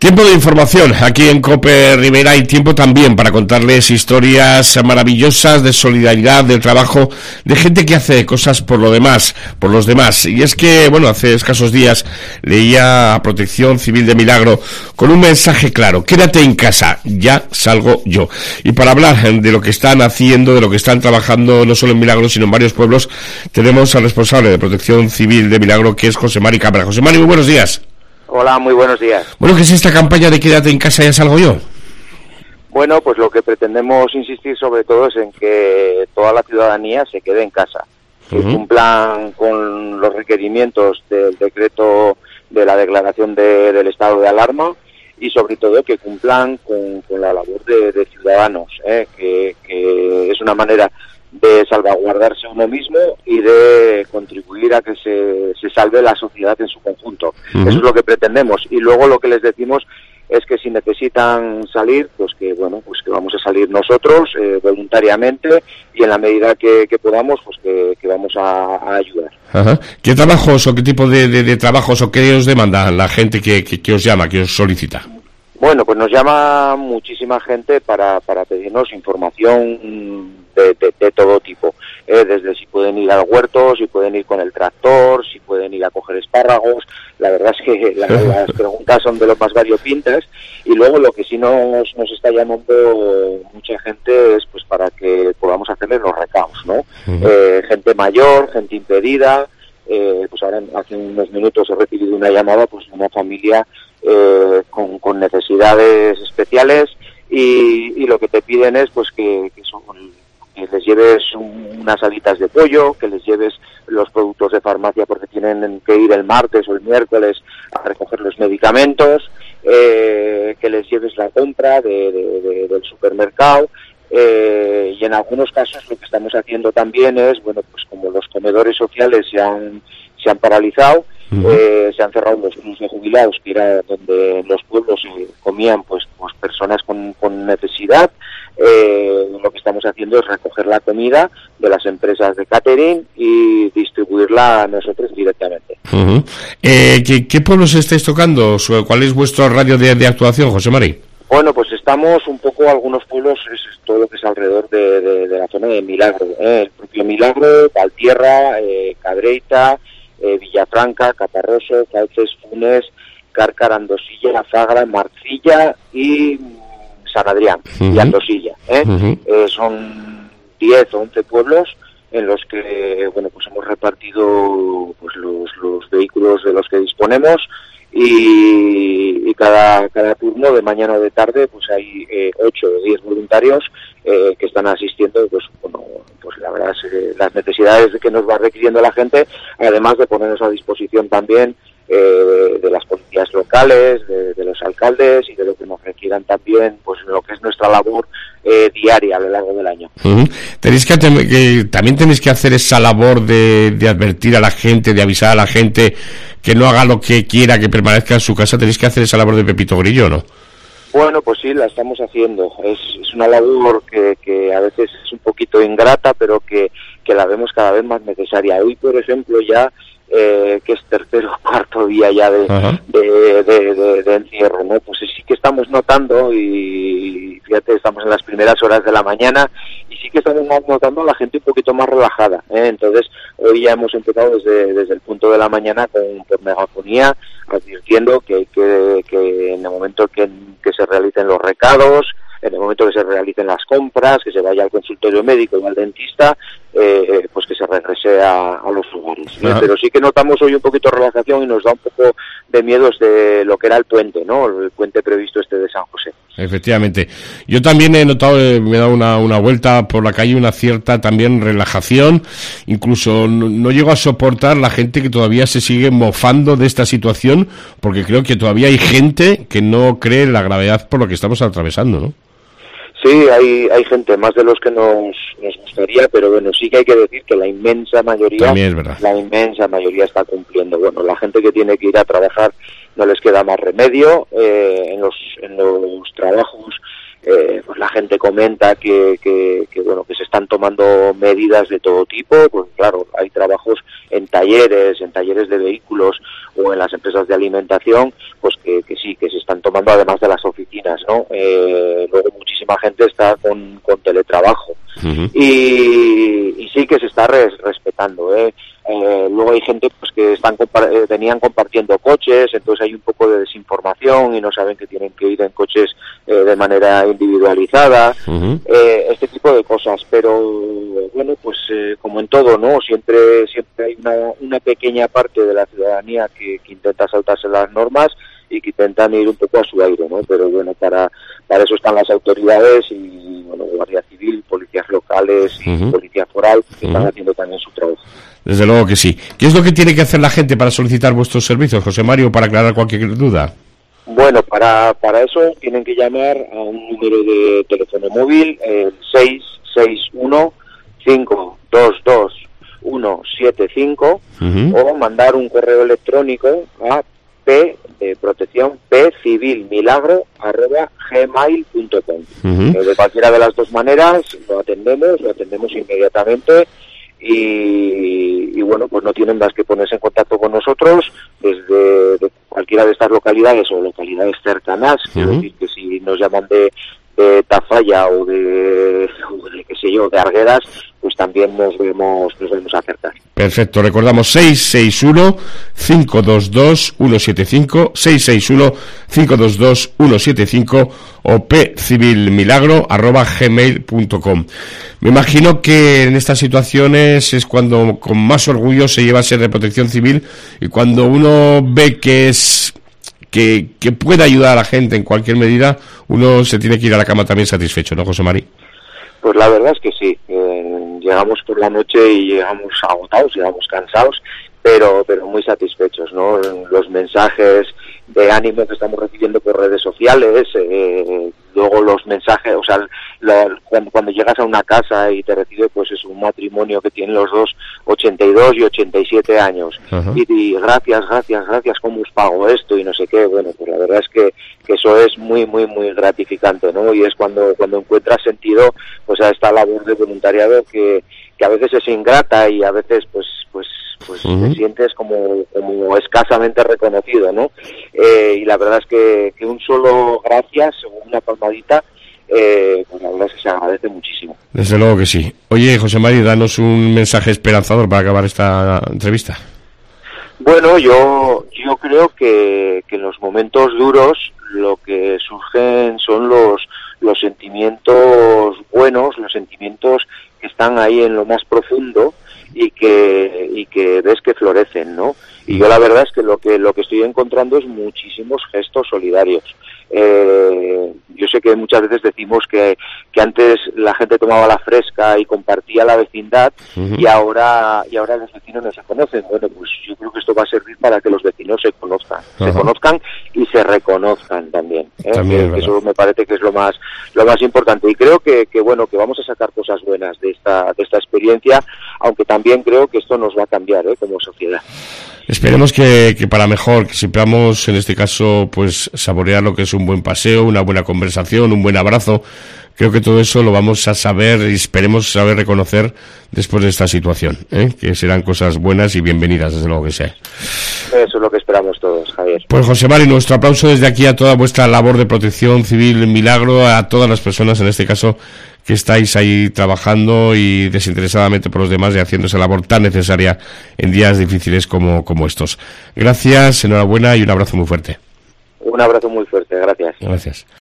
Tiempo de información, aquí en COPE Ribera hay tiempo también para contarles historias maravillosas de solidaridad, del trabajo, de gente que hace cosas por los demás. Y es que, hace escasos días leía a Protección Civil de Milagro con un mensaje claro: quédate en casa, ya salgo yo. Y para hablar de lo que están haciendo, de lo que están trabajando, no solo en Milagro, sino en varios pueblos, tenemos al responsable de Protección Civil de Milagro, que es José Mari Cámara. José Mari, muy buenos días. Hola, muy buenos días. Bueno, ¿qué es esta campaña de quédate en casa, ya salgo yo? Bueno, pues lo que pretendemos insistir sobre todo es en que toda la ciudadanía se quede en casa, que cumplan con los requerimientos del decreto de la declaración del estado de alarma y sobre todo que cumplan con la labor de ciudadanos, que es una manera de salvaguardarse uno mismo y de contribuir a que se salve la sociedad en su conjunto. Eso es lo que pretendemos. Y luego lo que les decimos es que si necesitan salir, pues que vamos a salir nosotros voluntariamente, y en la medida que podamos, pues que vamos a ayudar. Ajá. ¿Qué trabajos o qué tipo de trabajos o qué os demanda la gente que os llama, que os solicita? Bueno, pues nos llama muchísima gente para pedirnos información de todo tipo, desde si pueden ir al huerto, si pueden ir con el tractor, si pueden ir a coger espárragos. La verdad es que las preguntas son de lo más variopintas, y luego lo que sí nos está llamando mucha gente es pues para que podamos hacerles los recados, ¿no? Gente mayor, gente impedida. Pues ahora hace unos minutos he recibido una llamada pues de una familia con necesidades especiales, y lo que te piden es pues que les lleves unas alitas de pollo, que les lleves los productos de farmacia porque tienen que ir el martes o el miércoles a recoger los medicamentos, que les lleves la compra del supermercado. Y en algunos casos lo que estamos haciendo también es, pues como los comedores sociales se han paralizado, se han cerrado los clubs de jubilados, que era donde en los pueblos comían pues personas con necesidad. Lo que estamos haciendo es recoger la comida de las empresas de catering y distribuirla a nosotros directamente. ¿Qué pueblos estáis tocando? ¿Cuál es vuestro radio de actuación, José Mari? Bueno, pues estamos un poco, algunos pueblos, es todo lo que es alrededor de la zona de Milagro, el propio Milagro, Valtierra, Cadreita, Villafranca, Caparroso, Calces, Funes, Cárcar, Andosilla, Zagra, Marcilla y San Adrián y Andosilla. Son 10 o 11 pueblos en los que pues hemos repartido pues los vehículos de los que disponemos, y cada turno, de mañana o de tarde, pues hay 8 o 10 voluntarios que están asistiendo, pues la verdad es las necesidades que nos va requiriendo la gente, además de ponernos a disposición también de las policías locales, de los alcaldes, y de lo que nos requieran también, pues lo que es nuestra labor diaria a lo largo del año. También tenéis que hacer esa labor de advertir a la gente, de avisar a la gente que no haga lo que quiera, que permanezca en su casa. Tenéis que hacer esa labor de Pepito Grillo, ¿no? Bueno, pues sí, la estamos haciendo. Es una labor que a veces es un poquito ingrata, pero que la vemos cada vez más necesaria. Hoy, por ejemplo, ya que es tercer o cuarto día ya de encierro, ¿no? Pues sí que estamos notando, y fíjate, estamos en las primeras horas de la mañana, y sí que estamos notando a la gente un poquito más relajada, Entonces, hoy ya hemos empezado desde el punto de la mañana por megafonía, advirtiendo que en el momento que se realicen los recados, en el momento que se realicen las compras, que se vaya al consultorio médico y al dentista, pues que se regrese a los lugares. Pero sí que notamos hoy un poquito de relajación, y nos da un poco de miedo de lo que era el puente, ¿no? El puente previsto de San José. Efectivamente. Yo también he notado, me he dado una vuelta por la calle, una cierta también relajación. Incluso no llego a soportar la gente que todavía se sigue mofando de esta situación, porque creo que todavía hay gente que no cree en la gravedad por lo que estamos atravesando, ¿no? Sí, hay gente, más de los que nos gustaría, pero sí que hay que decir que la inmensa mayoría está cumpliendo. La gente que tiene que ir a trabajar no les queda más remedio. En los trabajos, pues la gente comenta que se están tomando medidas de todo tipo. Pues claro, hay trabajos en talleres de vehículos, o en las empresas de alimentación, pues que sí, que se están tomando además de las oficinas, ¿no? Luego muchísima gente está con teletrabajo. Y sí que se está respetando, luego hay gente pues que venían compartiendo coches, entonces hay un poco de desinformación y no saben que tienen que ir en coches de manera individualizada, este tipo de cosas, pero bueno, pues como en todo, ¿no? Siempre hay una pequeña parte de la ciudadanía que intenta saltarse las normas y que intentan ir un poco a su aire, ¿no? Pero bueno, para eso están las autoridades y, bueno, Guardia Civil, policías locales y Policía Foral, que están haciendo también su trabajo. Desde luego que sí. ¿Qué es lo que tiene que hacer la gente para solicitar vuestros servicios, José Mario, para aclarar cualquier duda? Bueno, para eso tienen que llamar a un número de teléfono móvil, 661-522-175, o mandar un correo electrónico a pcivilmilagro@gmail.com. De cualquiera de las dos maneras lo atendemos inmediatamente y bueno, pues no tienen más que ponerse en contacto con nosotros desde cualquiera de estas localidades o localidades cercanas. Quiero decir que si nos llaman de Tafalla o de qué sé yo, de Arguedas, pues también nos vemos acercar. Perfecto, recordamos 661-522-175, 661-522-175 o pcivilmilagro@gmail.com. Me imagino que en estas situaciones es cuando con más orgullo se lleva a ser de Protección Civil, y cuando uno ve que puede ayudar a la gente en cualquier medida, uno se tiene que ir a la cama también satisfecho, ¿no, José Mari? Pues la verdad es que sí, llegamos por la noche y llegamos agotados, llegamos cansados, pero muy satisfechos, ¿no? Los mensajes de ánimo que estamos recibiendo por redes sociales, luego los mensajes, o sea, cuando llegas a una casa y te recibe pues es un matrimonio que tienen los dos 82 y 87 años, y gracias, ¿cómo os pago esto? Y no sé qué. Bueno, pues la verdad es que eso es muy gratificante, ¿no? Y es cuando encuentras sentido pues a esta labor de voluntariado que a veces es ingrata y a veces pues te sientes como escasamente reconocido, ¿no? Y la verdad es que un solo gracias o una palmadita, pues la verdad es que se agradece muchísimo. Desde luego que sí. Oye, José María, danos un mensaje esperanzador para acabar esta entrevista. Bueno, yo creo que en los momentos duros lo que surgen son los sentimientos buenos, los sentimientos que están ahí en lo más profundo y que ves que florecen, ¿no? Y yo la verdad es que lo que estoy encontrando es muchísimos gestos solidarios. Yo sé que muchas veces decimos que antes la gente tomaba la fresca y compartía la vecindad, y ahora los vecinos no se conocen. Bueno, pues yo creo que esto va a servir para que los vecinos se conozcan y se reconozcan también. Que eso me parece que es lo más importante, y creo que bueno, que vamos a sacar cosas buenas de esta experiencia, aunque también creo que esto nos va a cambiar como sociedad. Esperemos que para mejor, que sepamos en este caso pues saborear lo que es un buen paseo, una buena conversación, un buen abrazo. Creo que todo eso lo vamos a saber y esperemos saber reconocer después de esta situación, que serán cosas buenas y bienvenidas, desde luego que sea. Eso es lo que esperamos todos, Javier. Pues José Mari, nuestro aplauso desde aquí a toda vuestra labor de Protección Civil Milagro, a todas las personas en este caso que estáis ahí trabajando y desinteresadamente por los demás y haciendo esa labor tan necesaria en días difíciles como estos. Gracias, enhorabuena y un abrazo muy fuerte. Un abrazo muy fuerte, gracias. Gracias.